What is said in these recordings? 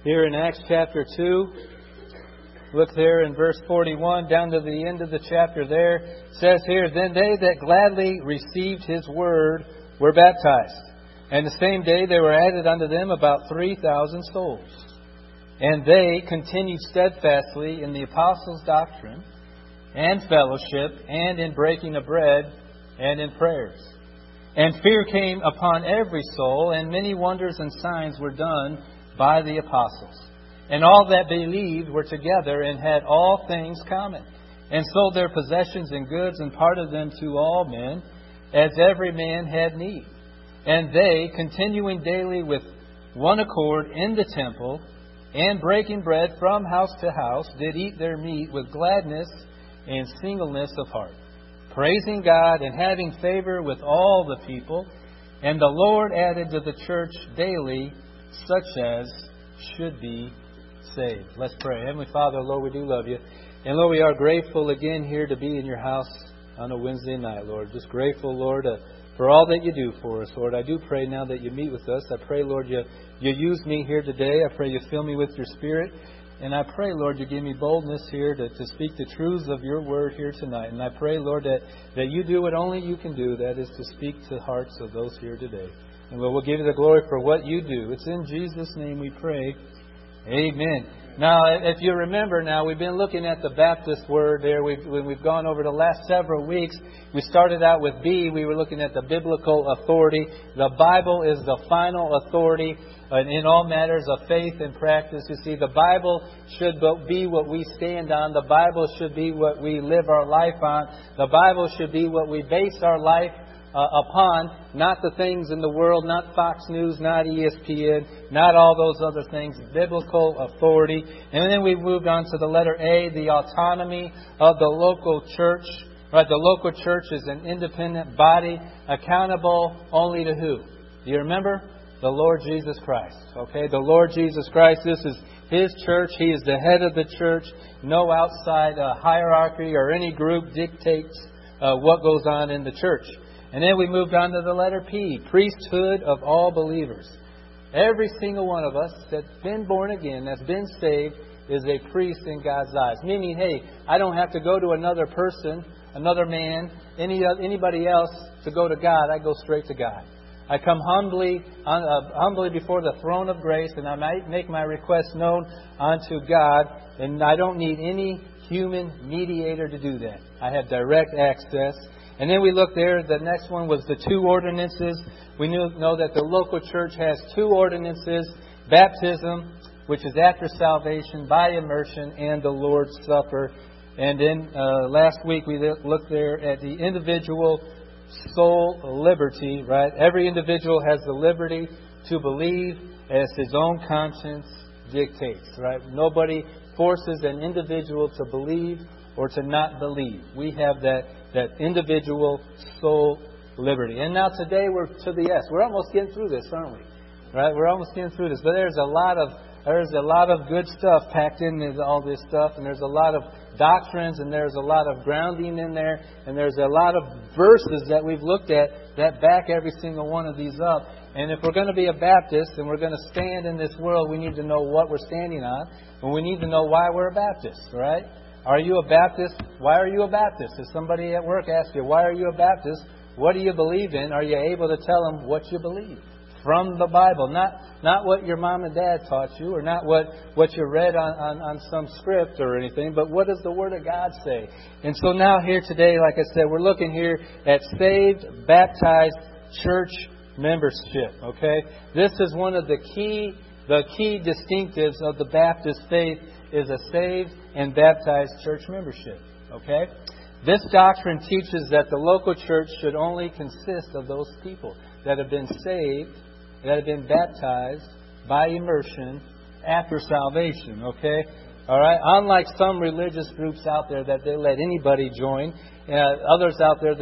Here in Acts chapter 2, look there in verse 41, down to the end of the chapter there. It says here, "Then they that gladly received his word were baptized. And the same day there were added unto them about 3,000 souls. And they continued steadfastly in the apostles' doctrine and fellowship, and in breaking of bread, and in prayers. And fear came upon every soul, and many wonders and signs were done by the apostles. And all that believed were together, and had all things common, and sold their possessions and goods, and parted them to all men, as every man had need. And they, continuing daily with one accord in the temple, and breaking bread from house to house, did eat their meat with gladness and singleness of heart, praising God and having favor with all the people. And the Lord added to the church daily such as should be saved." Let's pray. Heavenly Father, Lord, we do love you. And Lord, we are grateful again here to be in your house on a Wednesday night, Lord. Just grateful, Lord, for all that you do for us, Lord. I do pray now that you meet with us. I pray, Lord, you use me here today. I pray you fill me with your Spirit. And I pray, Lord, you give me boldness here to speak the truths of your word here tonight. And I pray, Lord, that you do what only you can do, that is to speak to the hearts of those here today. And Lord, we'll give you the glory for what you do. It's in Jesus' name we pray. Amen. Now, if you remember now, we've been looking at the Baptist word there. We've gone over the last several weeks. We started out with B. We were looking at the biblical authority. The Bible is the final authority in all matters of faith and practice. You see, the Bible should be what we stand on. The Bible should be what we live our life on. The Bible should be what we base our life upon, not the things in the world, not Fox News, not ESPN, not all those other things. Biblical authority. And then we moved on to the letter A, the autonomy of the local church. Right, the local church is an independent body, accountable only to who? Do you remember? The Lord Jesus Christ. Okay, the Lord Jesus Christ. This is His church. He is the head of the church. No outside hierarchy or any group dictates what goes on in the church. And then we moved on to the letter P, priesthood of all believers. Every single one of us that's been born again, that's been saved, is a priest in God's eyes. Meaning, hey, I don't have to go to another person, another man, anybody else to go to God. I go straight to God. I come humbly before the throne of grace, and I might make my request known unto God, and I don't need any human mediator to do that. I have direct access. And then we look there, the next one was the two ordinances. We know that the local church has two ordinances: baptism, which is after salvation, by immersion, and the Lord's Supper. And then last week we looked there at the individual soul liberty, right? Every individual has the liberty to believe as his own conscience dictates, right? Nobody forces an individual to believe or to not believe. We have that individual soul liberty. And now today we're to the S. We're almost getting through this, aren't we? Right? We're almost getting through this. But there's a lot of good stuff packed into all this stuff, and there's a lot of doctrines, and there's a lot of grounding in there, and there's a lot of verses that we've looked at that back every single one of these up. And if we're going to be a Baptist and we're going to stand in this world, we need to know what we're standing on, and we need to know why we're a Baptist, right? Are you a Baptist? Why are you a Baptist? If somebody at work asks you, why are you a Baptist? What do you believe in? Are you able to tell them what you believe? From the Bible. Not what your mom and dad taught you, or not what you read on some script or anything, but what does the Word of God say? And so now here today, like I said, we're looking here at saved, baptized church membership. Okay? This is one of the key distinctives of the Baptist faith, is a saved and baptized church membership. Okay? This doctrine teaches that the local church should only consist of those people that have been saved, that have been baptized by immersion after salvation. Okay? All right? Unlike some religious groups out there that they let anybody join, others out there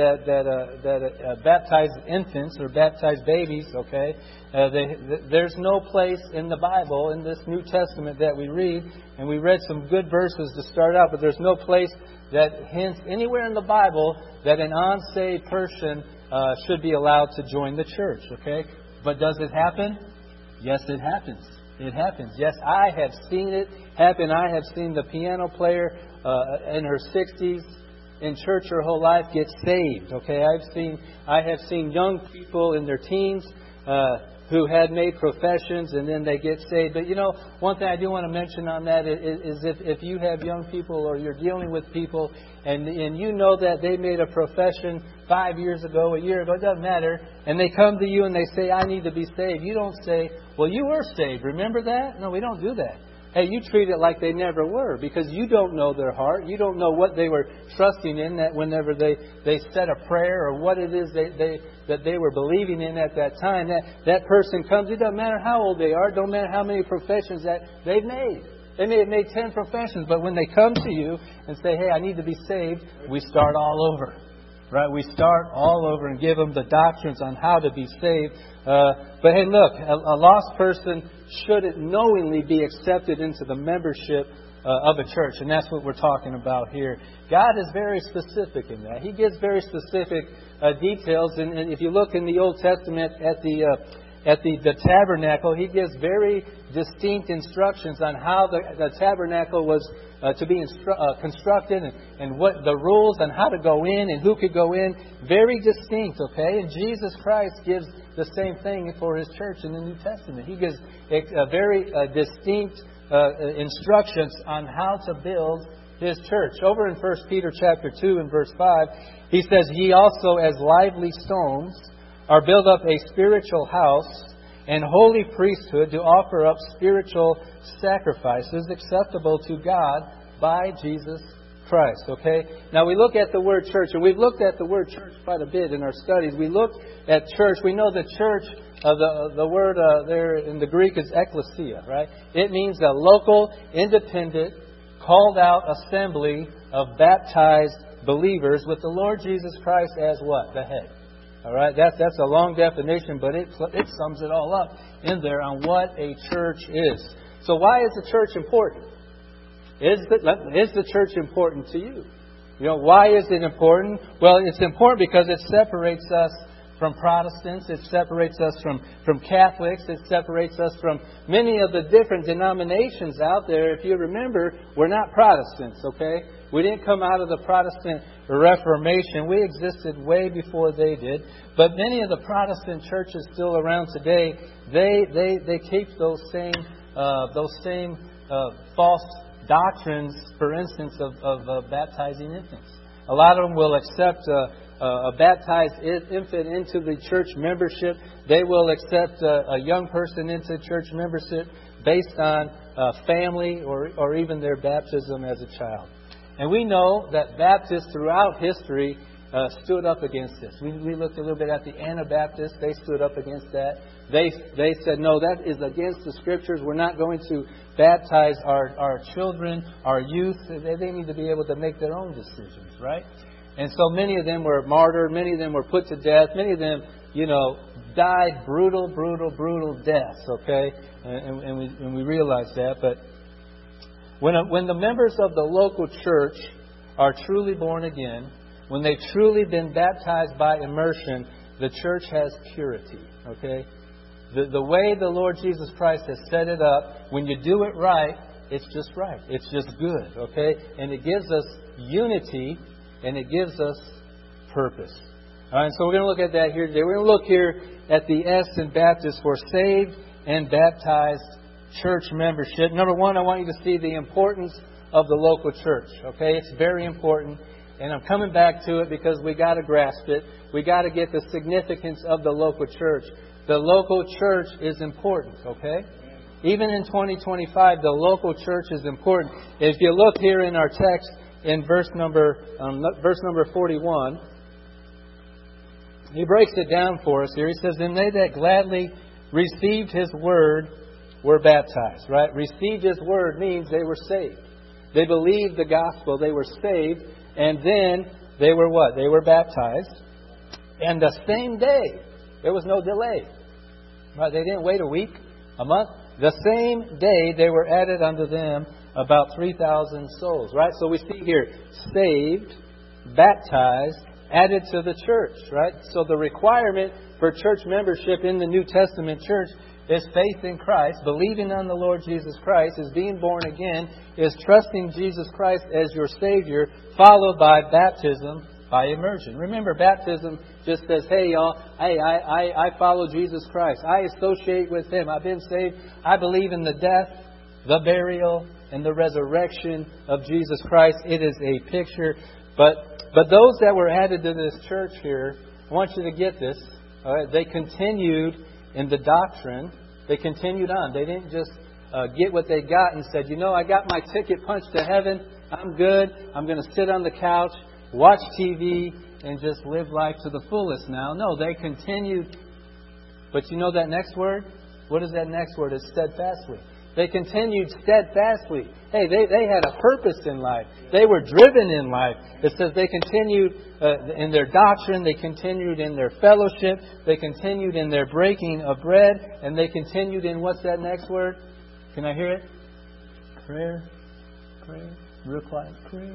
that baptize infants or baptize babies. Okay? There's no place in the Bible, in this New Testament that we read, and we read some good verses to start out, but there's no place that hints anywhere in the Bible that an unsaved person should be allowed to join the church. Okay? But does it happen? Yes, it happens. It happens. Yes, I have seen it happen. I have seen the piano player in her 60s in church her whole life get saved. Okay, I have seen young people in their teens who had made professions and then they get saved. But one thing I do want to mention on that is if you have young people or you're dealing with people and you know that they made a profession 5 years ago, a year ago, it doesn't matter, and they come to you and they say, I need to be saved. You don't say, well, you were saved. Remember that? No, we don't do that. Hey, you treat it like they never were because you don't know their heart. You don't know what they were trusting in that whenever they said a prayer or what it is that they were believing in at that time. That person comes. It doesn't matter how old they are. It don't matter how many professions that they've made. They may have made 10 professions, but when they come to you and say, hey, I need to be saved, we start all over. Right? We start all over and give them the doctrines on how to be saved. But hey, look, a lost person shouldn't knowingly be accepted into the membership of a church. And that's what we're talking about here. God is very specific in that. He gives very specific details. And if you look in the Old Testament at the tabernacle, He gives very distinct instructions on how the tabernacle was to be constructed and what the rules on how to go in and who could go in. Very distinct, okay? And Jesus Christ gives the same thing for His church in the New Testament. He gives very distinct instructions on how to build His church. Over in 1 Peter chapter 2 and verse 5, he says, Ye also as lively stones are built up a spiritual house and holy priesthood to offer up spiritual sacrifices acceptable to God by Jesus Christ. Okay? Now we look at the word church, and we've looked at the word church quite a bit in our studies. We look at church. We know the church, the word there in the Greek is ekklesia, right? It means a local, independent, called out assembly of baptized believers with the Lord Jesus Christ as what? The head. All right, that's a long definition, but it sums it all up in there on what a church is. So why is the church important? Is the church important to you? Why is it important? Well, it's important because it separates us from Protestants. It separates us from Catholics. It separates us from many of the different denominations out there. If you remember, we're not Protestants, okay? We didn't come out of the Protestant Reformation. We existed way before they did. But many of the Protestant churches still around today, they keep those same false doctrines, for instance, of baptizing infants. A lot of them will accept a baptized infant into the church membership. They will accept a young person into church membership based on family or even their baptism as a child. And we know that Baptists throughout history stood up against this. We looked a little bit at the Anabaptists. They stood up against that. They said, no, that is against the Scriptures. We're not going to baptize our children, our youth. They need to be able to make their own decisions, right? And so many of them were martyred. Many of them were put to death. Many of them, died brutal deaths, okay? And we realize that. But when the members of the local church are truly born again, when they've truly been baptized by immersion, the church has purity, okay? The way the Lord Jesus Christ has set it up, when you do it right, it's just right. It's just good, okay? And it gives us unity and it gives us purpose. All right, so we're going to look at that here today. We're going to look here at the S in Baptist for saved and baptized church membership. Number one, I want you to see the importance of the local church. Okay, it's very important. And I'm coming back to it because we got to grasp it. We got to get the significance of the local church. The local church is important, okay? Even in 2025, the local church is important. If you look here in our text in verse number 41, he breaks it down for us here. He says, "And they that gladly received His word were baptized." Right? Received His word means they were saved. They believed the gospel. They were saved. And then they were what? They were baptized. And the same day, there was no delay. Right? They didn't wait a week, a month. The same day they were added unto them about 3,000 souls. Right? So we see here, saved, baptized, added to the church. Right? So the requirement for church membership in the New Testament church is faith in Christ, believing on the Lord Jesus Christ, is being born again, is trusting Jesus Christ as your Savior, followed by baptism by immersion. Remember, baptism just says, hey, y'all, I follow Jesus Christ. I associate with Him. I've been saved. I believe in the death, the burial, and the resurrection of Jesus Christ. It is a picture. But those that were added to this church here, I want you to get this. All right, they continued in the doctrine. They continued on. They didn't just get what they got and said, I got my ticket punched to heaven. I'm good. I'm going to sit on the couch, watch TV, and just live life to the fullest now. No, they continued. But you know that next word? What is that next word? It's steadfastly. They continued steadfastly. Hey, they had a purpose in life. They were driven in life. It says they continued in their doctrine. They continued in their fellowship. They continued in their breaking of bread. And they continued in, what's that next word? Can I hear it? Prayer. Real quiet.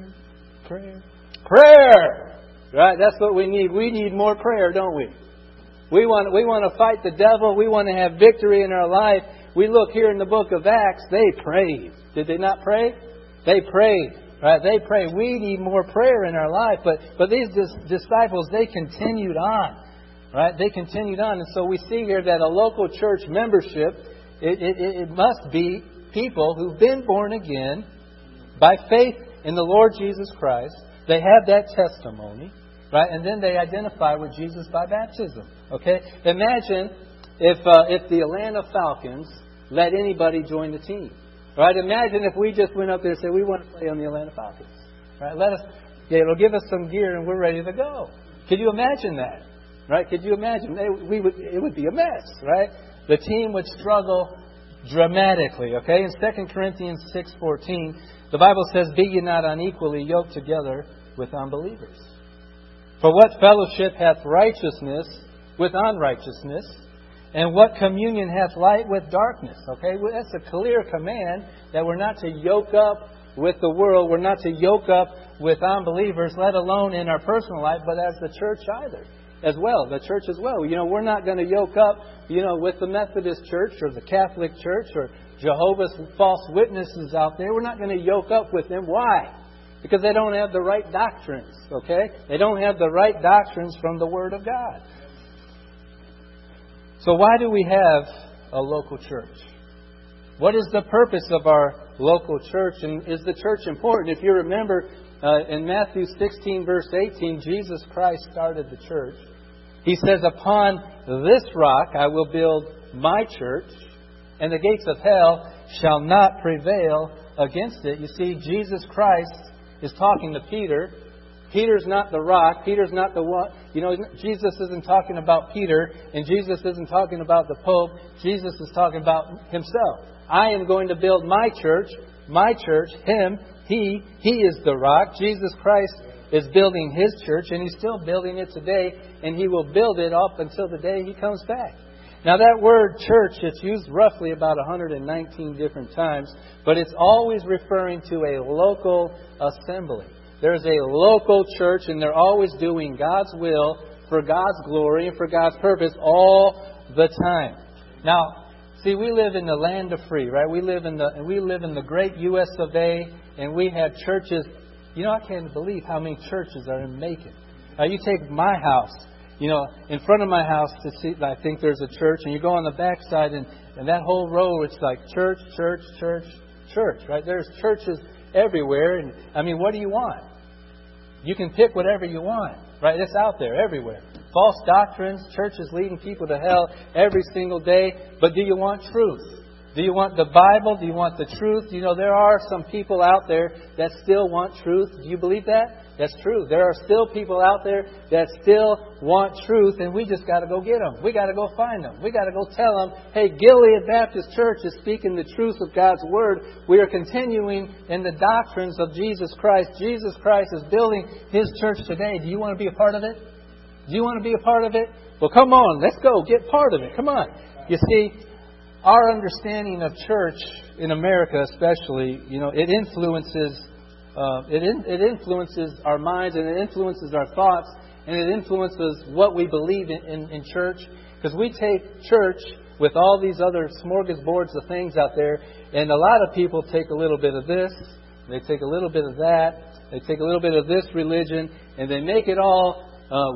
Prayer. Right? That's what we need. We need more prayer, don't we? We want to fight the devil. We want to have victory in our life. We look here in the book of Acts, they prayed. Did they not pray? They prayed. Right? They prayed. We need more prayer in our life. But these disciples, they continued on. Right? They continued on. And so we see here that a local church membership, it must be people who've been born again by faith in the Lord Jesus Christ. They have that testimony. Right? And then they identify with Jesus by baptism. Okay? Imagine if the Atlanta Falcons let anybody join the team. Right? Imagine if we just went up there and said, we want to play on the Atlanta Falcons. Right? It'll give us some gear and we're ready to go. Could you imagine that? Right? Could you imagine? It would be a mess. Right? The team would struggle dramatically. Okay? In 2 Corinthians 6:14, the Bible says, be ye not unequally yoked together with unbelievers. For what fellowship hath righteousness with unrighteousness? And what communion hath light with darkness? Okay, well, that's a clear command that we're not to yoke up with the world. We're not to yoke up with unbelievers, let alone in our personal life, but as the church as well. The church as well. We're not going to yoke up, with the Methodist Church or the Catholic Church or Jehovah's false witnesses out there. We're not going to yoke up with them. Why? Because they don't have the right doctrines. Okay? They don't have the right doctrines from the Word of God. So why do we have a local church? What is the purpose of our local church? And is the church important? If you remember, in Matthew 16, verse 18, Jesus Christ started the church. He says, upon this rock I will build my church, and the gates of hell shall not prevail against it. You see, Jesus Christ is talking to Peter. Peter's not the rock. Peter's not the one. Jesus isn't talking about Peter, and Jesus isn't talking about the Pope. Jesus is talking about Himself. I am going to build my church, Him, He is the rock. Jesus Christ is building His church, and He's still building it today, and He will build it up until the day He comes back. Now that word church, it's used roughly about 119 different times, but it's always referring to a local assembly. There's a local church, and they're always doing God's will for God's glory and for God's purpose all the time. Now, see, we live in the land of free, right? We live in the great U.S. of A., and we have churches. I can't believe how many churches are in Macon. You take my house. In front of my house, I think there's a church, and you go on the backside, and that whole row, it's like church, right? There's churches everywhere, and what do you want? You can pick whatever you want, right? It's out there everywhere. False doctrines, churches leading people to hell every single day. But do you want truth? Do you want the Bible? Do you want the truth? There are some people out there that still want truth. Do you believe that? That's true. There are still people out there that still want truth, and we just got to go get them. We got to go find them. We got to go tell them, hey, Gilead Baptist Church is speaking the truth of God's Word. We are continuing in the doctrines of Jesus Christ. Jesus Christ is building His church today. Do you want to be a part of it? Do you want to be a part of it? Well, come on. Let's go. Get part of it. Come on. You see, our understanding of church in America especially, it influences our minds, and it influences our thoughts, and it influences what we believe in church. Because we take church with all these other smorgasbords of things out there. And a lot of people take a little bit of this, they take a little bit of that, they take a little bit of this religion, and they make it all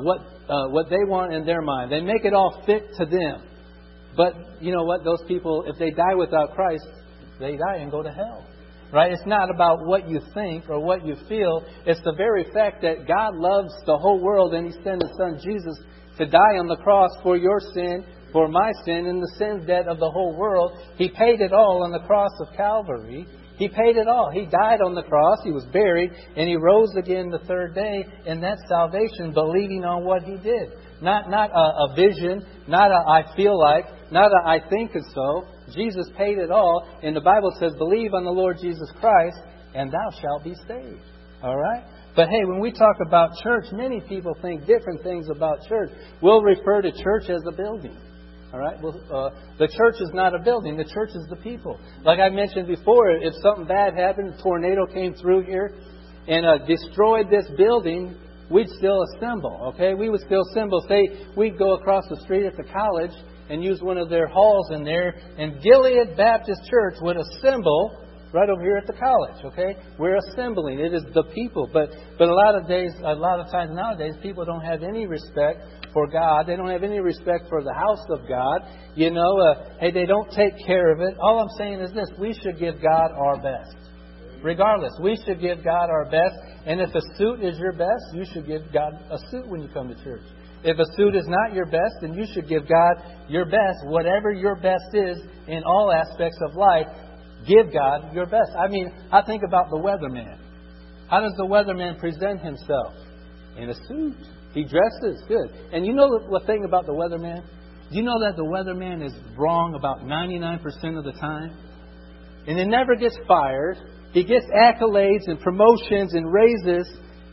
what they want in their mind. They make it all fit to them. But you know what? Those people, if they die without Christ, they die and go to hell. Right? It's not about what you think or what you feel. It's the very fact that God loves the whole world and He sent His Son Jesus to die on the cross for your sin, for my sin, and the sin debt of the whole world. He paid it all on the cross of Calvary. He paid it all. He died on the cross. He was buried. And He rose again the third day. And that's salvation, believing on what He did. Not a vision, not a I feel like, not a I think so. Jesus paid it all. And the Bible says, believe on the Lord Jesus Christ, and thou shalt be saved. All right? But hey, when we talk about church, many people think different things about church. We'll refer to church as a building. All right? Well, the church is not a building. The church is the people. Like I mentioned before, if something bad happened, a tornado came through here and destroyed this building, we'd still assemble. Okay? We would still assemble. Say we'd go across the street at the college and use one of their halls in there, and Gilead Baptist Church would assemble right over here at the college. Okay? We're assembling. It is the people. But a lot of times nowadays, people don't have any respect for God. They don't have any respect for the house of God. You know, hey, they don't take care of it. All I'm saying is this: we should give God our best. Regardless, we should give God our best. And if a suit is your best, you should give God a suit when you come to church. If a suit is not your best, then you should give God your best. Whatever your best is in all aspects of life, give God your best. I mean, I think about the weatherman. How does the weatherman present himself? In a suit. He dresses good. And you know the thing about the weatherman? Do you know that the weatherman is wrong about 99% of the time? And he never gets fired. He gets accolades and promotions and raises.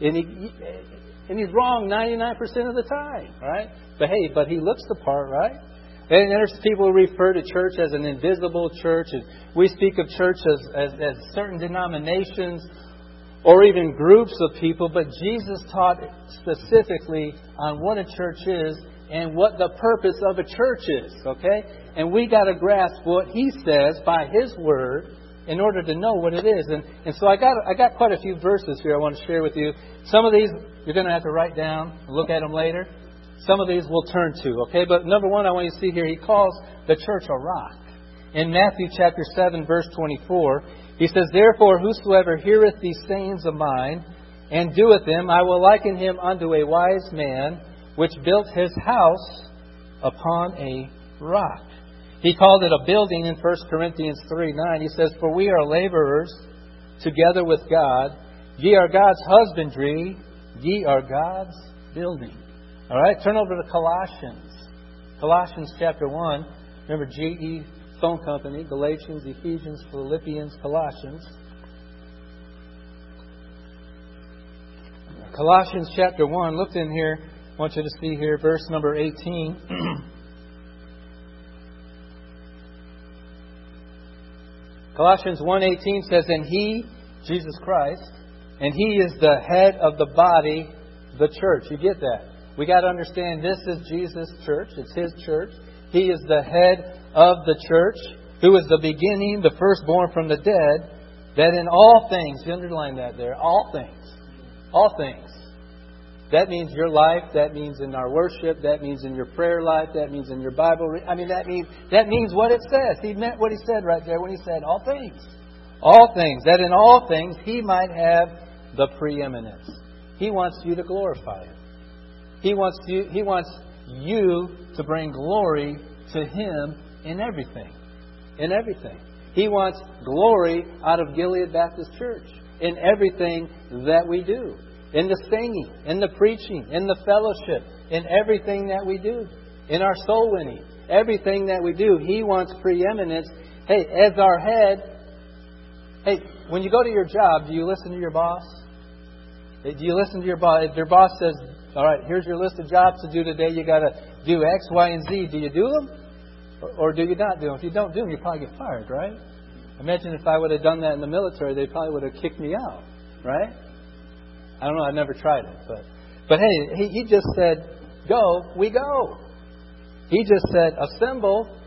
And he's wrong 99% of the time. Right? But hey, he looks the part, right? And there's people who refer to church as an invisible church. And we speak of church as certain denominations or even groups of people. But Jesus taught specifically on what a church is and what the purpose of a church is. Okay? And we got to grasp what He says by His Word in order to know what it is. And so I got quite a few verses here I want to share with you. Some of these you're going to have to write down and look at them later. Some of these we'll turn to, okay? But number one, I want you to see here, He calls the church a rock. In Matthew chapter 7, verse 24, He says, therefore, whosoever heareth these sayings of mine, and doeth them, I will liken him unto a wise man, which built his house upon a rock. He called it a building in 1 Corinthians 3:9. He says, for we are laborers together with God. Ye are God's husbandry. Ye are God's building. All right, turn over to Colossians. Colossians chapter 1. Remember GE Phone Company, Galatians, Ephesians, Philippians, Colossians. Colossians chapter 1. Look in here. I want you to see here verse number 18. Colossians 1:18 says, and He, Jesus Christ, and He is the head of the body, the church. You get that? We got to understand this is Jesus' church. It's His church. He is the head of the church, who is the beginning, the firstborn from the dead, that in all things, you underline that there, all things. That means your life. That means in our worship. That means in your prayer life. That means in your Bible. That means what it says. He meant what He said right there when He said all things. All things. That in all things He might have the preeminence. He wants you to glorify Him. He wants you to bring glory to Him in everything. In everything. He wants glory out of Gilead Baptist Church in everything that we do. In the singing, in the preaching, in the fellowship, in everything that we do. In our soul winning, everything that we do. He wants preeminence. Hey, as our head, hey, when you go to your job, do you listen to your boss? Do you listen to your boss? If your boss says, all right, here's your list of jobs to do today. You got to do X, Y, and Z. Do you do them? Or do you not do them? If you don't do them, you probably get fired, right? Imagine if I would have done that in the military, they probably would have kicked me out, right? I don't know. I've never tried it. But hey, He just said, go, we go. He just said, assemble,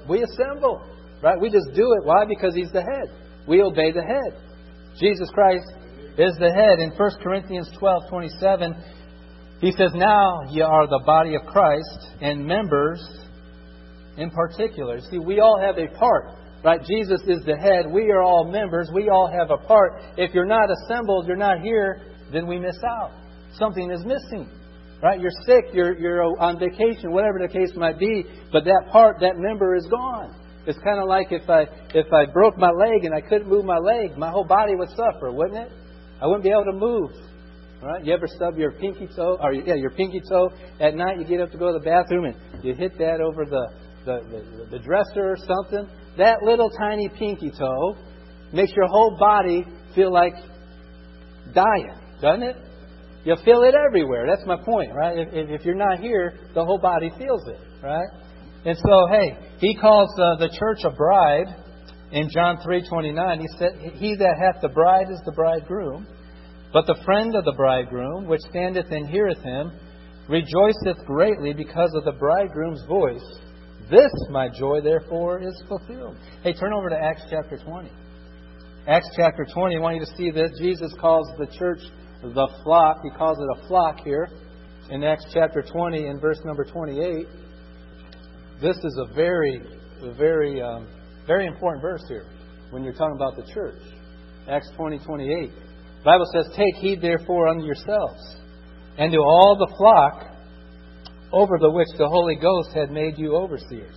We assemble. Right? We just do it. Why? Because He's the head. We obey the head. Jesus Christ is the head. In 1 Corinthians 12:27, he says, now ye are the body of Christ and members in particular. See, we all have a part. Right? Jesus is the head. We are all members. We all have a part. If you're not assembled, you're not here, then we miss out. Something is missing. Right? You're sick, you're on vacation, whatever the case might be, but that part, that member is gone. It's kind of like if I broke my leg and I couldn't move my leg, my whole body would suffer, wouldn't it? I wouldn't be able to move. Right? You ever stub your pinky toe, your pinky toe at night? You get up to go to the bathroom and you hit that over the dresser or something. That little tiny pinky toe makes your whole body feel like dying, doesn't it? You feel it everywhere. That's my point, right? If you're not here, the whole body feels it, right? And so, hey, he calls the church a bride in John 3:29. He said, he that hath the bride is the bridegroom, but the friend of the bridegroom, which standeth and heareth him, rejoiceth greatly because of the bridegroom's voice. This my joy, therefore, is fulfilled. Hey, turn over to Acts chapter 20. Acts chapter 20, I want you to see this. Jesus calls the church the flock. He calls it a flock here in Acts chapter 20 and verse number 28. This is a very important verse here when you're talking about the church. Acts 20:28. The Bible says, take heed therefore unto yourselves and to all the flock over the which the Holy Ghost had made you overseers.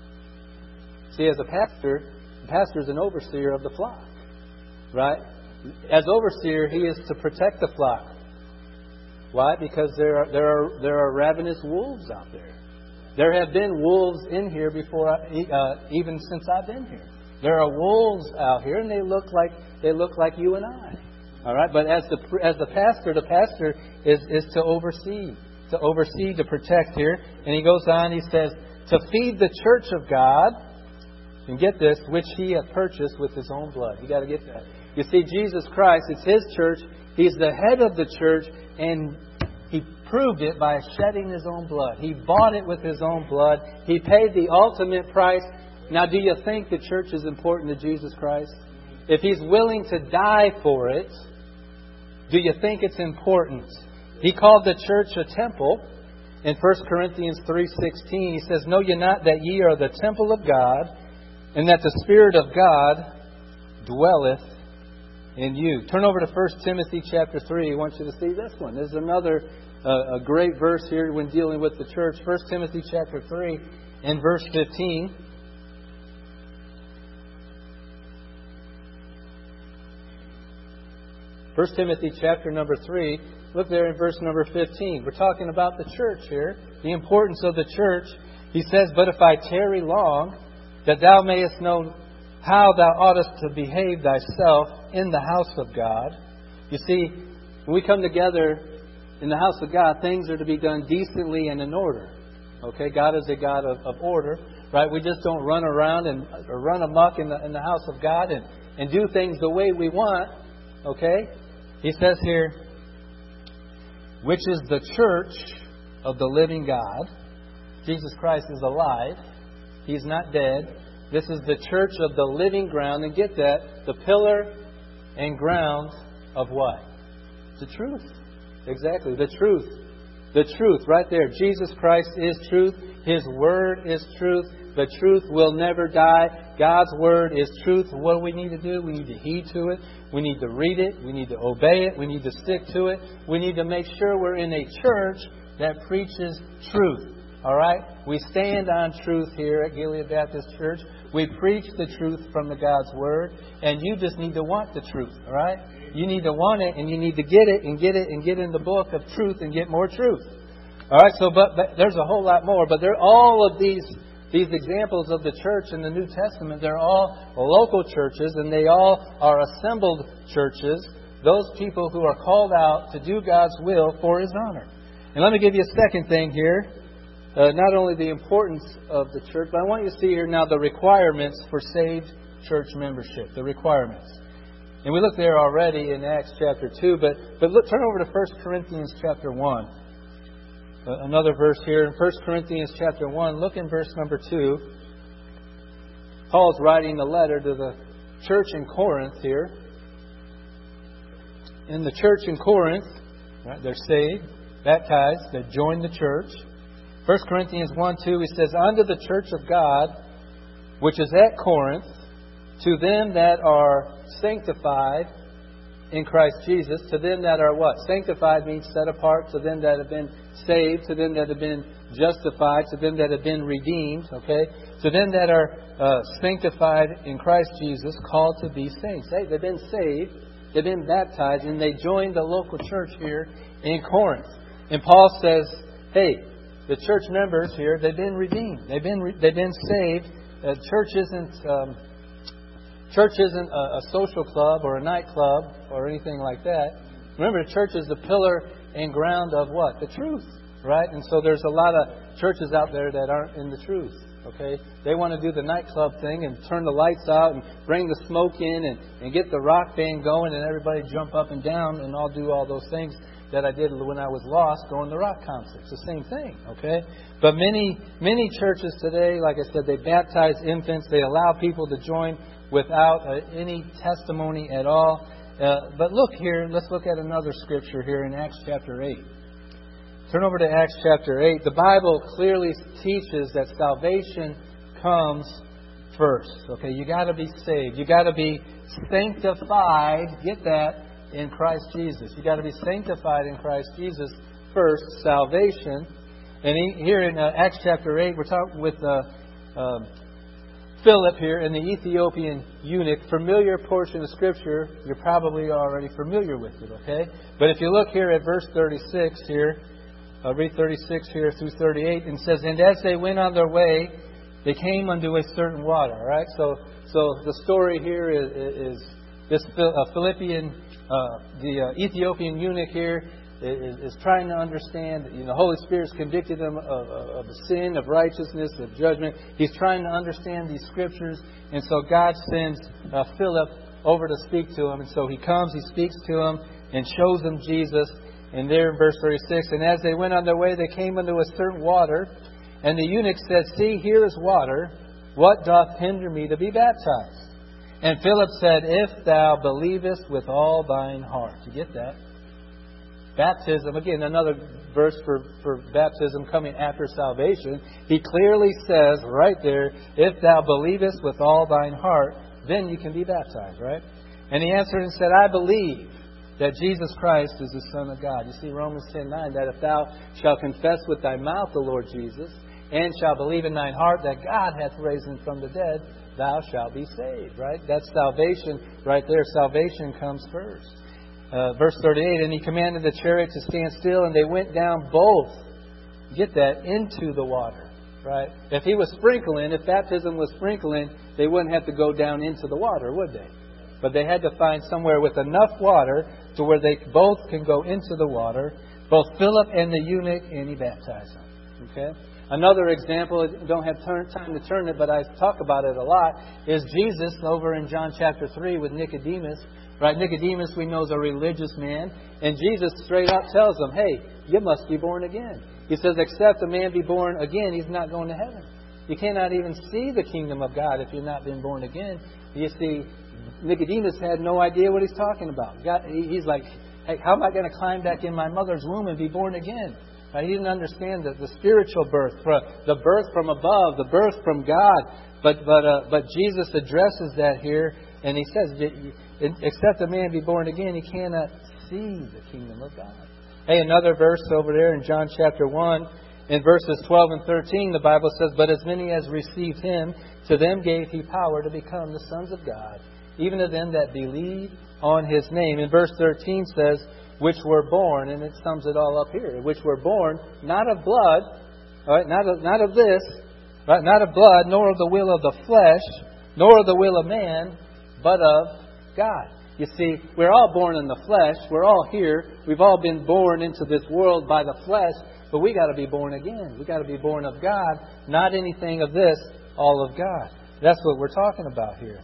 See, as a pastor, the pastor is an overseer of the flock. Right? As overseer, he is to protect the flock. Why? Because there are ravenous wolves out there. There have been wolves in here before, even since I've been here. There are wolves out here, and they look like you and I. All right, but as the pastor is to oversee, to protect here. And he goes on. He says to feed the church of God. And get this, which He hath purchased with His own blood. You got to get that. You see, Jesus Christ, it's His church. He's the head of the church, and He proved it by shedding His own blood. He bought it with His own blood. He paid the ultimate price. Now, do you think the church is important to Jesus Christ? If He's willing to die for it, do you think it's important? He called the church a temple. In 1 Corinthians 3:16, he says, know ye not that ye are the temple of God, and that the Spirit of God dwelleth in you. Turn over to 1 Timothy chapter 3. I want you to see this one. This is another a great verse here when dealing with the church. 1 Timothy chapter 3 and verse 15. First Timothy chapter number 3. Look there in verse number 15. We're talking about the church here. The importance of the church. He says, but if I tarry long, that thou mayest know how thou oughtest to behave thyself in the house of God. You see, when we come together in the house of God, things are to be done decently and in order. Okay, God is a God of order, right? We just don't run around or run amok in the house of God and do things the way we want. Okay, he says here, which is the church of the living God. Jesus Christ is alive. He's not dead. This is the church of the living ground. And get that, the pillar and ground of what? The truth. Exactly, the truth. The truth, right there. Jesus Christ is truth. His Word is truth. The truth will never die. God's Word is truth. What do we need to do? We need to heed to it. We need to read it. We need to obey it. We need to stick to it. We need to make sure we're in a church that preaches truth. All right? We stand on truth here at Gilead Baptist Church. We preach the truth from the God's Word. And you just need to want the truth. All right? You need to want it, and you need to get it and get it and get in the book of truth and get more truth. All right? So, but there's a whole lot more. But they're all of these examples of the church in the New Testament. They're all local churches, and they all are assembled churches. Those people who are called out to do God's will for His honor. And let me give you a second thing here. Not only the importance of the church, but I want you to see here now the requirements for saved church membership. The requirements. And we looked there already in Acts chapter 2, but look, turn over to 1 Corinthians chapter 1. Another verse here in 1 Corinthians chapter 1. Look in verse number 2. Paul's writing a letter to the church in Corinth here. In the church in Corinth, right, they're saved, baptized, they join the church. 1 Corinthians 1:2, he says, "Unto the church of God, which is at Corinth, to them that are sanctified in Christ Jesus," to them that are what? Sanctified means set apart, to them that have been saved, to them that have been justified, to them that have been redeemed, okay? To them that are sanctified in Christ Jesus, called to be saints. Hey, they've been saved, they've been baptized, and they joined the local church here in Corinth. And Paul says, hey, the church members here, they've been redeemed. They've been saved. Church isn't a social club or a nightclub or anything like that. Remember, the church is the pillar and ground of what? The truth, right? And so there's a lot of churches out there that aren't in the truth, okay? They want to do the nightclub thing and turn the lights out and bring the smoke in and get the rock band going and everybody jump up and down and I'll do all those things that I did when I was lost going to rock concerts. The same thing, okay? But many churches today, like I said, they baptize infants. They allow people to join without any testimony at all. But look here, let's look at another scripture here in Acts chapter 8. Turn over to Acts chapter 8. The Bible clearly teaches that salvation comes first. Okay, you got to be saved. You got to be sanctified. Get that? In Christ Jesus. You got to be sanctified in Christ Jesus first, salvation. And here in Acts chapter 8, we're talking with Philip here and the Ethiopian eunuch. Familiar portion of Scripture. You're probably already familiar with it, okay? But if you look here at verse 36 here, I'll read 36 here through 38, and it says, "And as they went on their way, they came unto a certain water." All right? So the story here is this the Ethiopian eunuch here is trying to understand. The Holy Spirit's convicted him of sin, of righteousness, of judgment. He's trying to understand these scriptures, and so God sends Philip over to speak to him. And so he comes, he speaks to him, and shows him Jesus. And there in verse 36, "And as they went on their way, they came unto a certain water. And the eunuch said, See, here is water. What doth hinder me to be baptized? And Philip said, If thou believest with all thine heart." You get that? Baptism, again, another verse for baptism coming after salvation. He clearly says right there, if thou believest with all thine heart, then you can be baptized, right? And he answered and said, I believe that Jesus Christ is the Son of God. You see, Romans 10:9, that if thou shalt confess with thy mouth the Lord Jesus, and shalt believe in thine heart that God hath raised him from the dead, thou shalt be saved, right? That's salvation right there. Salvation comes first. Verse 38, "And he commanded the chariot to stand still, and they went down both," get that, "into the water." Right? If he was sprinkling, if baptism was sprinkling, they wouldn't have to go down into the water, would they? But they had to find somewhere with enough water to where they both can go into the water, both Philip and the eunuch, and he baptized them. Okay? Another example, I don't have time to turn it, but I talk about it a lot, is Jesus over in John chapter 3 with Nicodemus. Right? Nicodemus, we know, is a religious man. And Jesus straight up tells him, hey, you must be born again. He says, except a man be born again, he's not going to heaven. You cannot even see the kingdom of God if you've not been born again. You see, Nicodemus had no idea what he's talking about. He's like, hey, how am I going to climb back in my mother's womb and be born again? Right? He didn't understand the spiritual birth, the birth from above, the birth from God. But Jesus addresses that here, and he says, except a man be born again, he cannot see the kingdom of God. Hey, another verse over there in John chapter 1, in verses 12 and 13, the Bible says, "But as many as received him, to them gave he power to become the sons of God, even to them that believe on his name." In verse 13 says, "Which were born," and it sums it all up here, "which were born not of blood," all right, not of this, right, not of blood, nor of the will of the flesh, nor of the will of man, but of God. You see, we're all born in the flesh. We're all here. We've all been born into this world by the flesh, but we got to be born again. We got to be born of God, not anything of this, all of God. That's what we're talking about here.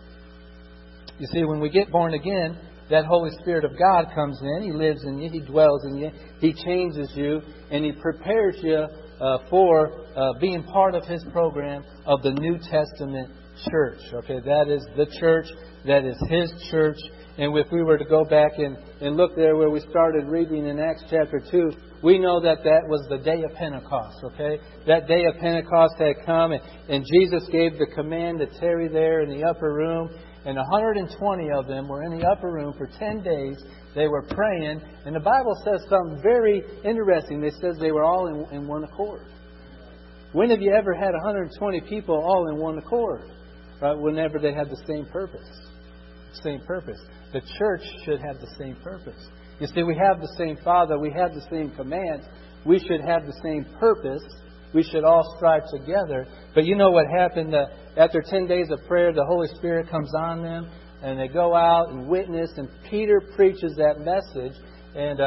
You see, when we get born again, that Holy Spirit of God comes in. He lives in you. He dwells in you. He changes you, and He prepares you for being part of His program of the New Testament church. Okay, that is the church. That is His church. And if we were to go back and look there where we started reading in Acts chapter 2, we know that was the day of Pentecost. Okay, that day of Pentecost had come, and Jesus gave the command to tarry there in the upper room. And 120 of them were in the upper room for 10 days. They were praying. And the Bible says something very interesting. It says they were all in one accord. When have you ever had 120 people all in one accord? Right? Whenever they had the same purpose. Same purpose. The church should have the same purpose. You see, we have the same Father. We have the same commands. We should have the same purpose. We should all strive together. But you know what happened? After 10 days of prayer, the Holy Spirit comes on them, and they go out and witness. And Peter preaches that message, and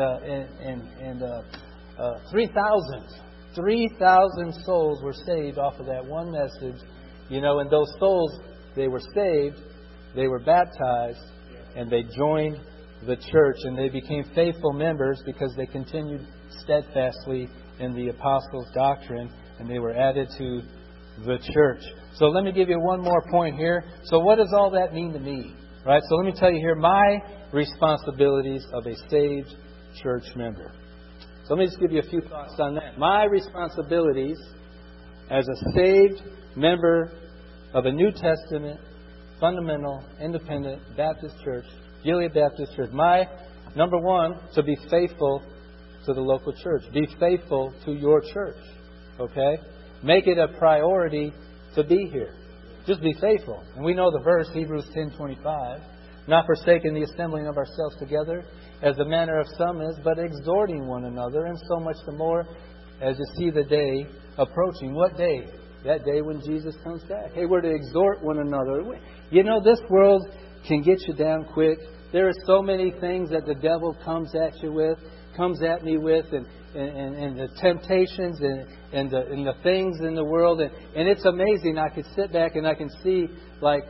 3,000 souls were saved off of that one message. You know, and those souls, they were saved, they were baptized, and they joined the church, and they became faithful members because they continued steadfastly in the apostles' doctrine, and they were added to the church. So let me give you one more point here. So what does all that mean to me? Right? So let me tell you here my responsibilities of a saved church member. So let me just give you a few thoughts on that. My responsibilities as a saved member of a New Testament, fundamental, independent Baptist church, Gilead Baptist Church. My, number one, to be faithful to the local church. Be faithful to your church. Okay? Make it a priority to be here. Just be faithful. And we know the verse, Hebrews 10:25. Not forsaking the assembling of ourselves together, as the manner of some is, but exhorting one another, and so much the more as you see the day approaching. What day? That day when Jesus comes back. Hey, we're to exhort one another. You know, this world can get you down quick. There are so many things that the devil comes at you with, comes at me with, and the temptations and the things in the world. And it's amazing. I could sit back and I can see, like,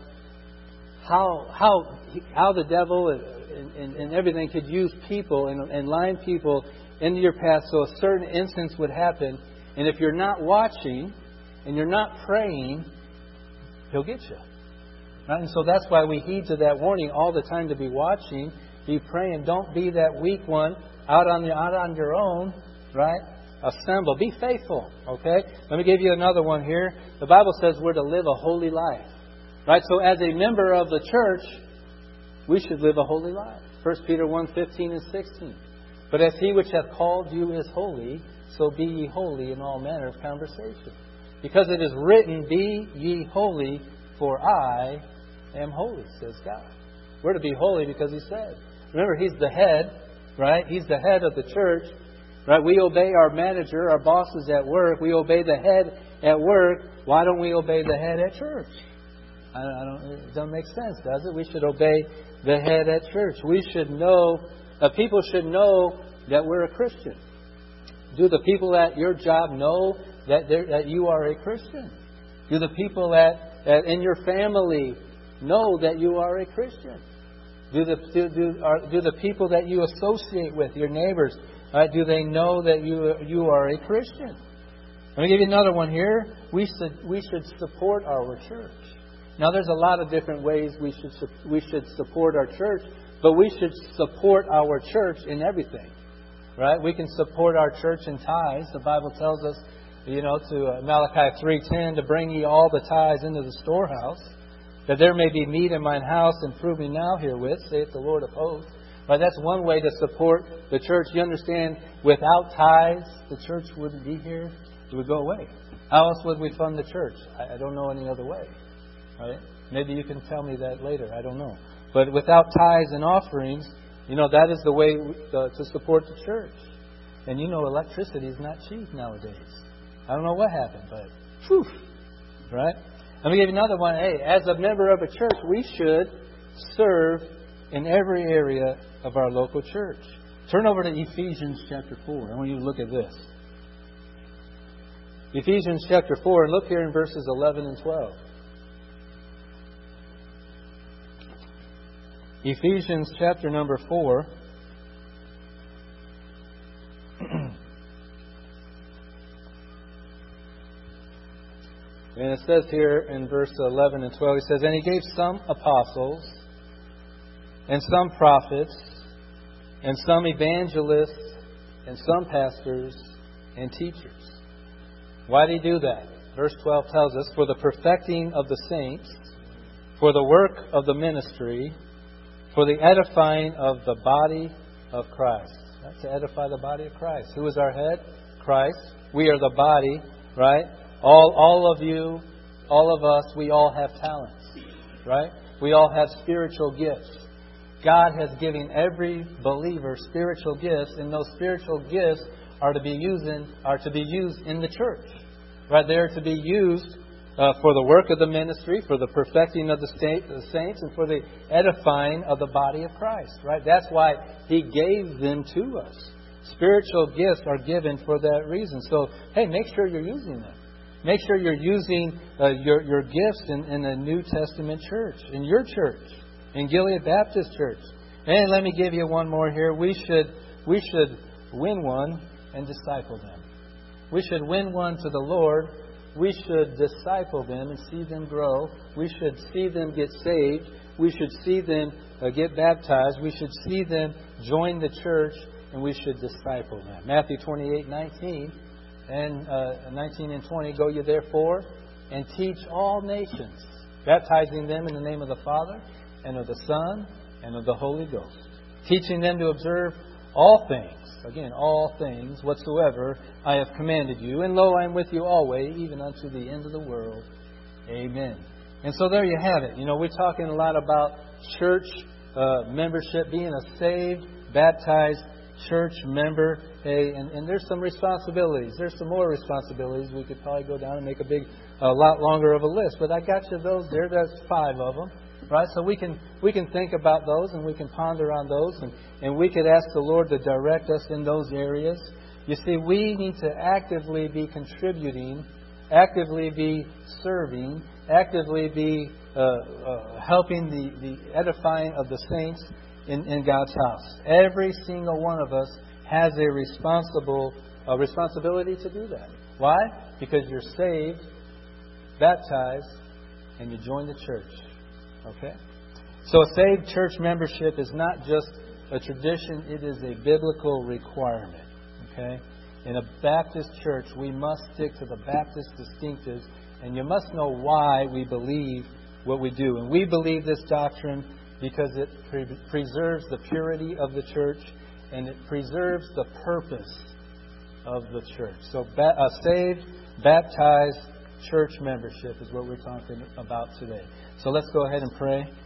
how the devil and everything could use people and line people into your path so a certain instance would happen. And if you're not watching and you're not praying, he'll get you. Right? And so that's why we heed to that warning all the time to be watching, be praying. Don't be that weak one out on your own, right? Assemble. Be faithful. Okay? Let me give you another one here. The Bible says we're to live a holy life. Right? So as a member of the church, we should live a holy life. 1 Peter 1:15 and 16. But as he which hath called you is holy, so be ye holy in all manner of conversation. Because it is written, be ye holy, for I am holy, says God. We're to be holy because He said. Remember, He's the head, right? He's the head of the church, right? We obey our manager, our bosses at work. We obey the head at work. Why don't we obey the head at church? It doesn't make sense, does it? We should obey the head at church. We should know, people should know that we're a Christian. Do the people at your job know that you are a Christian? Do the people in your family know that you are a Christian? Do the people that you associate with, your neighbors, do they know that you are a Christian? Let me give you another one here. We should support our church. Now, there's a lot of different ways we should support our church, but we should support our church in everything, right? We can support our church in tithes. The Bible tells us, to Malachi 3:10, to bring ye all the tithes into the storehouse, that there may be meat in mine house, and prove me now herewith, saith the Lord of hosts. Right, that's one way to support the church. You understand, without tithes, the church wouldn't be here. It would go away. How else would we fund the church? I don't know any other way. Right? Maybe you can tell me that later. I don't know. But without tithes and offerings, that is the way to support the church. And electricity is not cheap nowadays. I don't know what happened, but whew, right? Let me give you another one. Hey, as a member of a church, we should serve in every area of our local church. Turn over to Ephesians chapter 4. I want you to look at this. Ephesians chapter 4, and look here in verses 11 and 12. Ephesians chapter number 4. And it says here in verse 11 and 12, He says, "And He gave some apostles, and some prophets, and some evangelists, and some pastors and teachers." Why did He do that? Verse 12 tells us, "For the perfecting of the saints, for the work of the ministry, for the edifying of the body of Christ." Right? To edify the body of Christ. Who is our head? Christ. We are the body, right? All of you, all of us, we all have talents, right? We all have spiritual gifts. God has given every believer spiritual gifts, and those spiritual gifts are to be used in the church. Right? They are to be used for the work of the ministry, for the perfecting of the saints, and for the edifying of the body of Christ. Right? That's why He gave them to us. Spiritual gifts are given for that reason. So, hey, make sure you're using them. Make sure you're using your gifts in the New Testament church, in your church, in Gilead Baptist Church. And let me give you one more here. We should win one and disciple them. We should win one to the Lord. We should disciple them and see them grow. We should see them get saved. We should see them get baptized. We should see them join the church, and we should disciple them. Matthew 28:19 and 19 and 20. "Go ye therefore and teach all nations, baptizing them in the name of the Father and of the Son and of the Holy Ghost, teaching them to observe all things," again, all things whatsoever "I have commanded you. And lo, I am with you always, even unto the end of the world. Amen." And so there you have it. You know, we're talking a lot about church membership, being a saved, baptized church member. Hey, and there's some responsibilities. There's some more responsibilities. We could probably go down and make a lot longer of a list. But I got you those there. There's 5 of them. Right? So we can think about those, and we can ponder on those, and we could ask the Lord to direct us in those areas. You see, we need to actively be contributing, actively be serving, actively be helping the edifying of the saints in God's house. Every single one of us has a responsibility to do that. Why? Because you're saved, baptized, and you join the church. Okay? So a saved church membership is not just a tradition, it is a biblical requirement. Okay? In a Baptist church, we must stick to the Baptist distinctives, and you must know why we believe what we do. And we believe this doctrine because it preserves the purity of the church, and it preserves the purpose of the church. So a saved, baptized church membership is what we're talking about today. So let's go ahead and pray.